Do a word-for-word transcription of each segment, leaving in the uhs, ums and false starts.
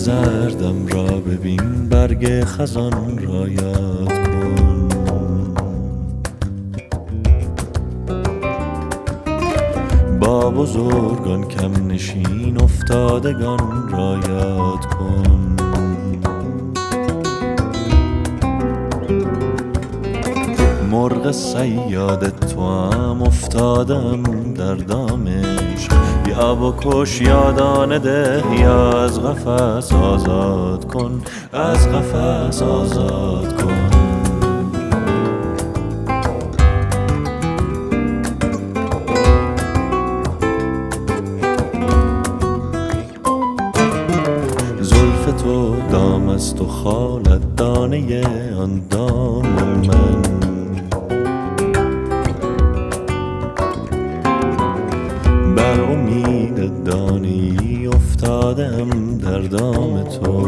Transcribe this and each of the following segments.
زردم را ببین، برگ خزان را یاد کن. با بزرگان کم نشین، افتادگان را یاد کن. مرغ صیاد توام، افتادم در دامش. یا بکش یا دانه ده، یا از قفس آزاد کن، از قفس آزاد کن. زلف تو دام است و خالت دانه آن دام من. بر امید دانی افتادم در دام تو.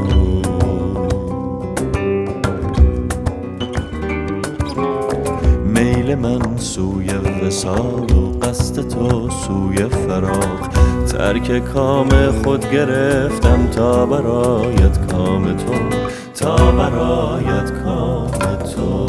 میل من سوی وصال و قصد تو سوی فراق. ترک کام خود گرفتم تا برایت کام تو، تا برایت کام تو.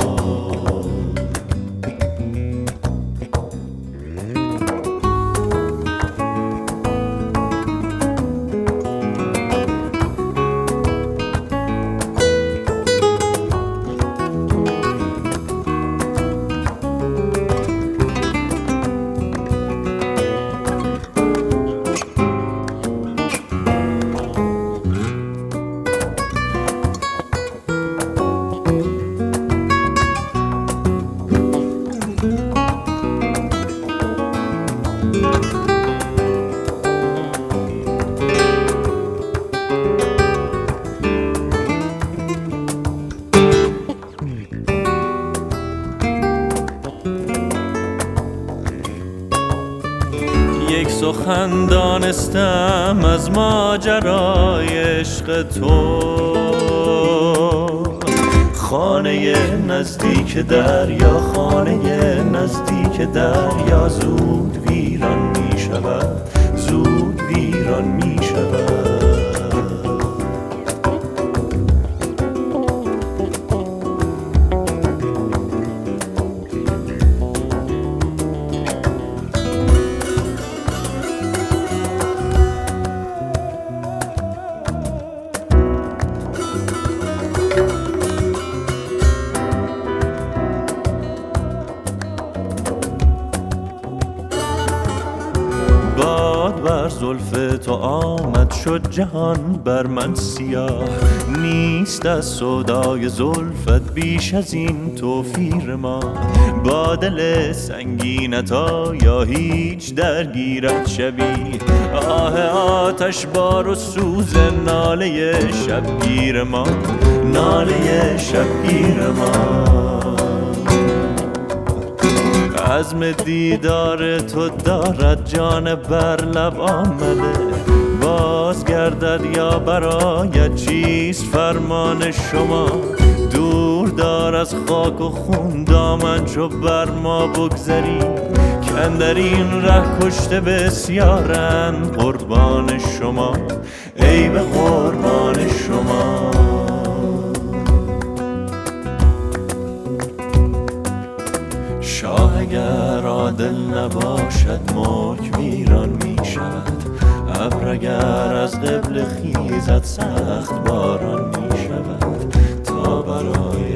یک سخن دانستم از ماجرای عشق تو. خانه نزدیک دریا، خانه نزدیک دریا زود ویران می شود، زود ویران می شود. باد بر زلف تو آمد، شد جهان بر من سیاه. نیست از سودای زلفت بیش از این توفیر ما. با دل سنگینت یا هیچ درگیرت شبی. آه آتش بار و سوز ناله شبگیر ما، ناله شبگیر ما. عزم دیدار تو دارد جان بر لب آمده. باز گردد یا برایت چیست فرمان شما. دور دار از خاک و خون دامن چو بر ما بگذری. کاندر این ره کشته بسیارند قربان شما، ای به قربان شما. شاه اگر عادل نباشد ملک ویران می شود. ابر اگر از قبله خیزد سخت باران می شود. تا برای